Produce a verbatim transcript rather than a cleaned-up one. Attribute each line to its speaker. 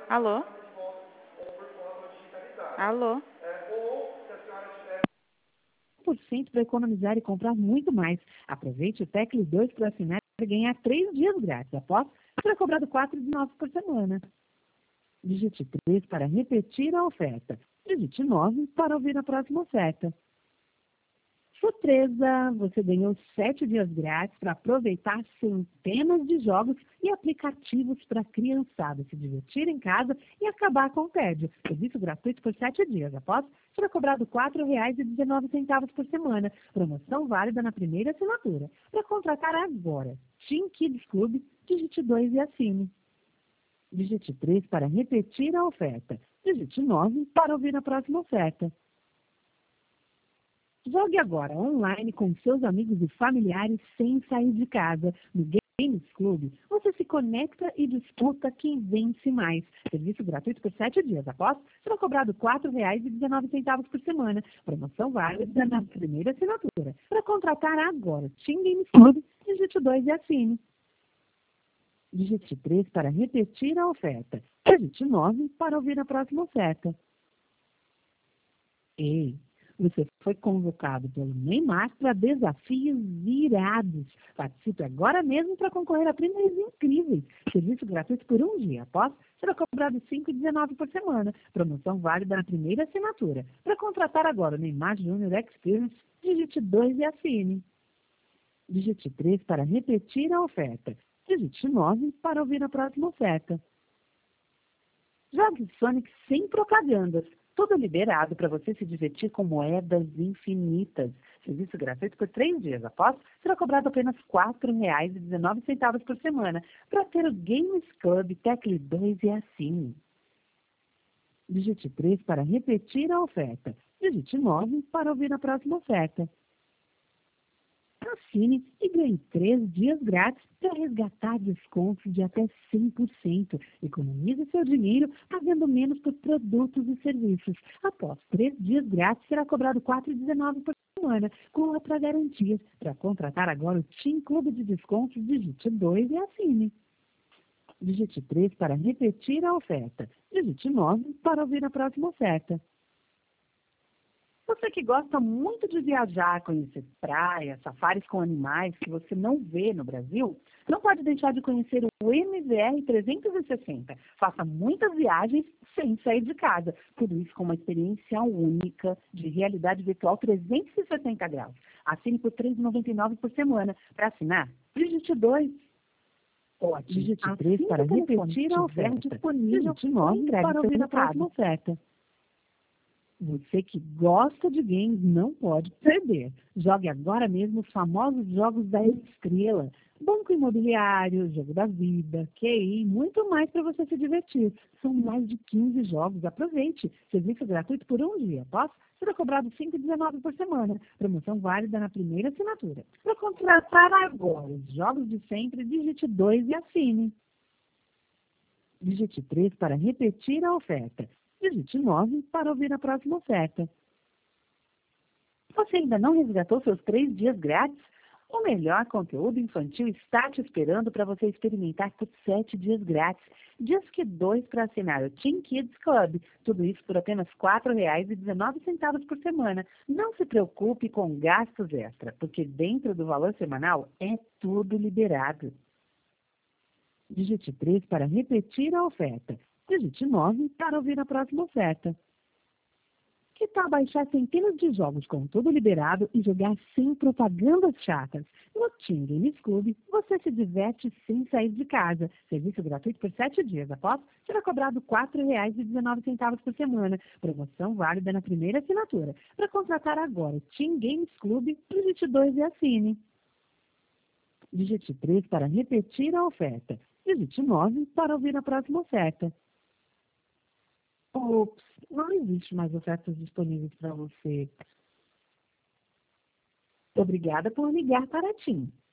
Speaker 1: Alô? Alô?
Speaker 2: por cento para economizar e comprar muito mais. Aproveite o Tecli dois para assinar e ganhar três dias grátis. Após, será cobrado quatro reais e dezenove centavos por semana. Digite três para repetir a oferta. Digite nove para ouvir a próxima oferta. Surpresa! Você ganhou sete dias grátis para aproveitar centenas de jogos e aplicativos para a criançada se divertir em casa e acabar com o tédio. Serviço gratuito por sete dias. Após, será cobrado quatro reais e dezenove centavos por semana. Promoção válida na primeira assinatura. Para contratar agora, Team Kids Club, digite dois e assine. Digite três para repetir a oferta. Digite nove para ouvir a próxima oferta. Jogue agora online com seus amigos e familiares sem sair de casa. No Games Club, você se conecta e disputa quem vence mais. Serviço gratuito por sete dias. Após, será cobrado quatro reais e dezenove centavos por semana. Promoção válida na primeira assinatura. Para contratar agora, Team Games Club, digite dois e assine. Digite três para repetir a oferta. Digite nove para ouvir a próxima oferta. Ei! Você foi convocado pelo Neymar para desafios irados. Participe agora mesmo para concorrer a prêmios incríveis. Serviço gratuito por um dia. Após, será cobrado cinco reais e dezenove centavos por semana. Promoção válida na primeira assinatura. Para contratar agora o Neymar Júnior Experience, digite dois e assine. Digite três para repetir a oferta. Digite nove para ouvir a próxima oferta. Jogue Sonic sem propagandas. Tudo liberado para você se divertir com moedas infinitas. Serviço gratuito por três dias. Após, será cobrado apenas quatro reais e dezenove centavos por semana para ter o Games Club Tecli dois e assine. Digite três para repetir a oferta. Digite nove para ouvir a próxima oferta. Assine e ganhe três dias grátis para resgatar descontos de até cem por cento. Economize seu dinheiro pagando menos por produtos e serviços. Após três dias grátis, será cobrado quatro reais e dezenove centavos por semana, com outra garantia. Para contratar agora o Team Clube de Descontos, digite dois e assine. Digite três para repetir a oferta. Digite nove para ouvir a próxima oferta. Você que gosta muito de viajar, conhecer praias, safaris com animais que você não vê no Brasil, não pode deixar de conhecer o M V R trezentos e sessenta. Faça muitas viagens sem sair de casa. Tudo isso com uma experiência única de realidade virtual trezentos e sessenta graus. Assine por três reais e noventa e nove centavos por semana. Para assinar, digite dois. Ótimo. Digite três para repetir a oferta. Digite nove para ouvir a próxima oferta. Você que gosta de games não pode perder. Jogue agora mesmo os famosos jogos da Estrela. Banco Imobiliário, Jogo da Vida, Q I, muito mais para você se divertir. São mais de quinze jogos. Aproveite. Serviço gratuito por um dia. Após, será cobrado cinco reais e dezenove centavos por semana. Promoção válida na primeira assinatura. Para contratar agora os jogos de sempre, digite dois e assine. Digite três para repetir a oferta. Digite nove para ouvir a próxima oferta. Você ainda não resgatou seus três dias grátis? O melhor conteúdo infantil está te esperando para você experimentar por sete dias grátis. Dias que dois para assinar o Team Kids Club. Tudo isso por apenas quatro reais e dezenove centavos por semana. Não se preocupe com gastos extra, porque dentro do valor semanal é tudo liberado. Digite três para repetir a oferta. Digite nove para ouvir a próxima oferta. Que tal baixar centenas de jogos com tudo liberado e jogar sem propagandas chatas? No Team Games Club, você se diverte sem sair de casa. Serviço gratuito por sete dias. Após, será cobrado quatro reais e dezenove centavos por semana. Promoção válida na primeira assinatura. Para contratar agora o Team Games Club, digite dois e assine. Digite três para repetir a oferta. Digite nove para ouvir a próxima oferta. Ops, não existe mais ofertas disponíveis para você. Obrigada por ligar para a TIM.